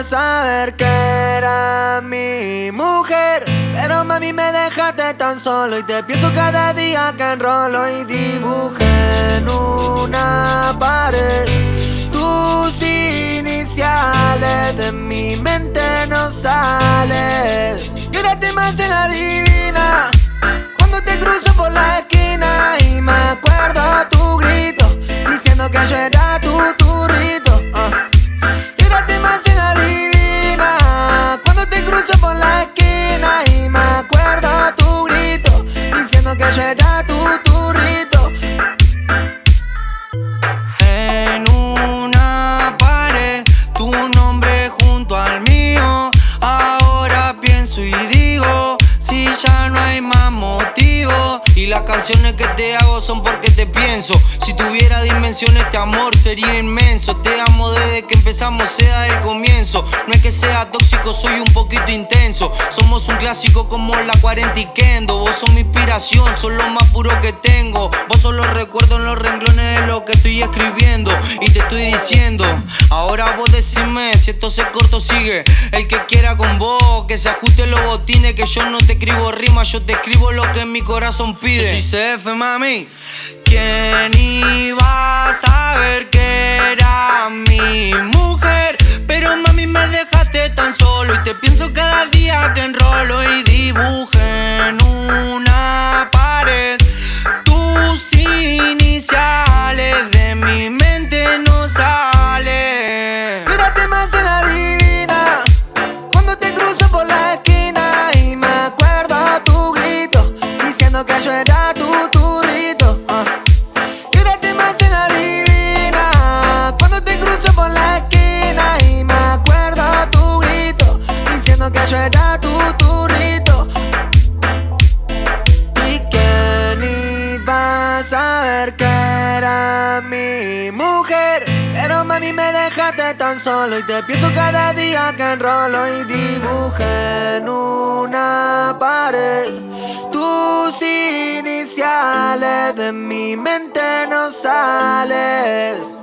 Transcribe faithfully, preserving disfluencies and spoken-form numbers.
vas a ver que era mi mujer, pero mami me dejaste tan solo y te pienso cada día que enrolo y dibujé en una pared tus iniciales, de mi mente no sales. Quédate más en la divina cuando te cruzo por la esquina y me acuerdo tu grito diciendo que yo era tu turrito. uh. Quédate más en la divina cuando te cruzo por la esquina y me acuerdo tu grito diciendo que yo era tu turrito. En una pared tu nombre junto al mío. Ahora pienso y digo, si ya no hay más motivo, y las canciones que te hago son porque te pienso. Si tuviera dimensiones este amor sería inmenso. Te amo desde que empezamos, sea del comienzo. No es que sea tóxico, soy un poquito intenso. Somos un clásico como la cuarenta y Kendo. Vos sos mi inspiración, sos lo más puro que tengo. Vos sos los recuerdos en los renglones de lo que estoy escribiendo. Y te estoy diciendo, ahora vos decime si esto se corto sigue. El que quiera con vos, que se ajuste los botines, que yo no te escribo rimas, yo te escribo lo que mi corazón pide. Yo soy C F, mami. ¿Quién iba a saber que era mi mujer? Pero mami me dejaste tan solo y te pienso cada día que enrolo y dibujé en una pared tus iniciales, de mi mente no sale. Quédate más en la divina cuando te cruzo por la esquina y me acuerdo tu grito diciendo que yo era tu turrito. uh. Quédate más en la divina cuando te cruzo por la esquina y me acuerdo tu grito diciendo que yo era tu turrito. ¿Y quién iba a saber que era mi mujer? Pero mami me dejaste tan solo y te pienso cada día que enrolo y dibujé en una pared tus iniciales, de mi mente no sales.